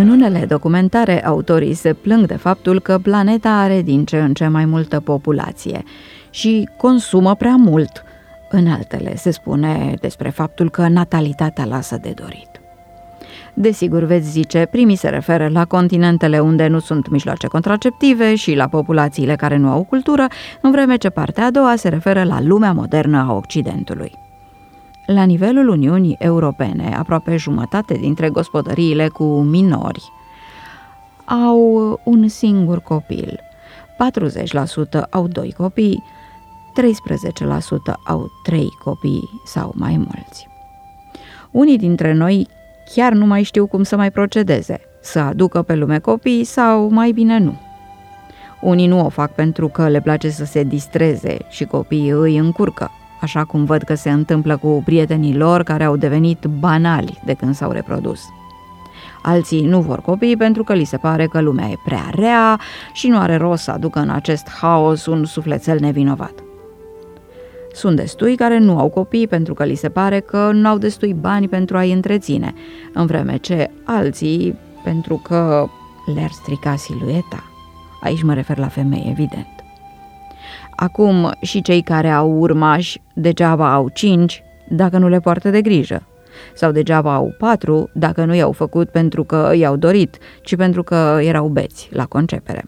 În unele documentare, autorii se plâng de faptul că planeta are din ce în ce mai multă populație și consumă prea mult. În altele se spune despre faptul că natalitatea lasă de dorit. Desigur, veți zice, primii se referă la continentele unde nu sunt mijloace contraceptive și la populațiile care nu au cultură, în vreme ce partea a doua se referă la lumea modernă a Occidentului. La nivelul Uniunii Europene, aproape jumătate dintre gospodăriile cu minori au un singur copil, 40% au 2 copii, 13% au 3 copii sau mai mulți. Unii dintre noi chiar nu mai știu cum să mai procedeze, să aducă pe lume copii sau mai bine nu. Unii nu o fac pentru că le place să se distreze și copiii îi încurcă, așa cum văd că se întâmplă cu prietenii lor care au devenit banali de când s-au reprodus. Alții nu vor copii pentru că li se pare că lumea e prea rea și nu are rost să aducă în acest haos un sufletel nevinovat. Sunt destui care nu au copii pentru că li se pare că nu au destui bani pentru a-i întreține, în vreme ce alții pentru că le-ar strica silueta. Aici mă refer la femei, evident. Acum și cei care au urmași degeaba au 5 dacă nu le poartă de grijă, sau degeaba au 4 dacă nu i-au făcut pentru că i-au dorit, ci pentru că erau beți la concepere.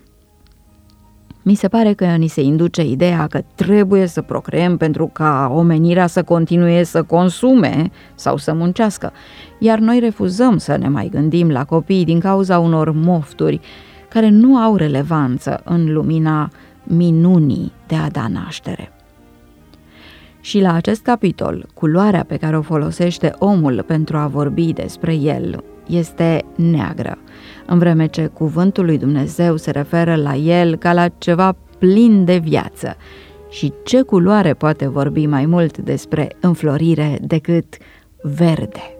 Mi se pare că ni se induce ideea că trebuie să procreăm pentru ca omenirea să continue să consume sau să muncească, iar noi refuzăm să ne mai gândim la copii din cauza unor mofturi care nu au relevanță în lumina minunii de a da naștere. Și la acest capitol, culoarea pe care o folosește omul pentru a vorbi despre el este neagră, în vreme ce cuvântul lui Dumnezeu se referă la el ca la ceva plin de viață. Și ce culoare poate vorbi mai mult despre înflorire decât verde?